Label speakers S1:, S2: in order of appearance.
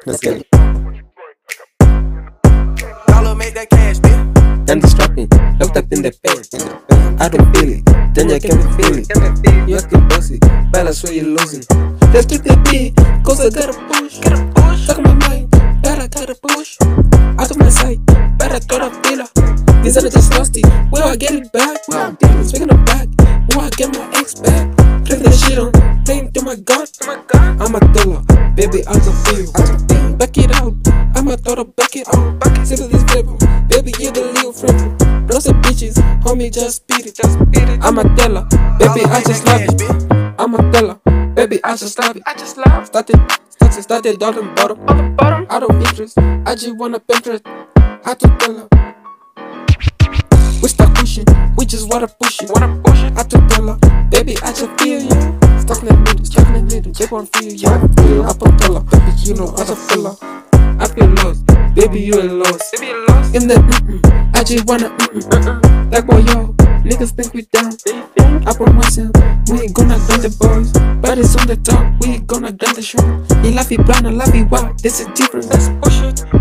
S1: Let's get it.
S2: Dollar make that cash, bitch.
S1: I'm just dropping, locked up in the bed. I don't feel it, then you can feel it. You acting bossy, but I swear you're losing. Let's get the beat, cause I gotta push. Stuck in my mind, but I gotta push. Out of my sight, but I thought I feel her. These are just rusty, where I get it back? Speaking of back, where I get my ex back? Play that shit on, playing to my god. I'm a dollar, baby, I can feel. Back it out, I'm a thought of back it out. Sick of this flavor, baby, you're the little friend. Lots of bitches, homie, just beat it. I'm a teller, baby, I just love it. I'm a teller, baby, I just love it. Started down the bottom. Out of interest, I just wanna penetrate. I to tell her. We start pushing, we just wanna push it. I to tell her, baby, I just feel you. Stuck in the middle, keep on feel you. I put tell her, baby, you know I just feel her. I feel lost, baby, you ain't lost. In the I just wanna like boy yo, niggas think we down. I promise you, we ain't gonna grind the boys, but it's on the top, we ain't gonna grind the show. You love it blind, I love it wild, this is different. Let's push it.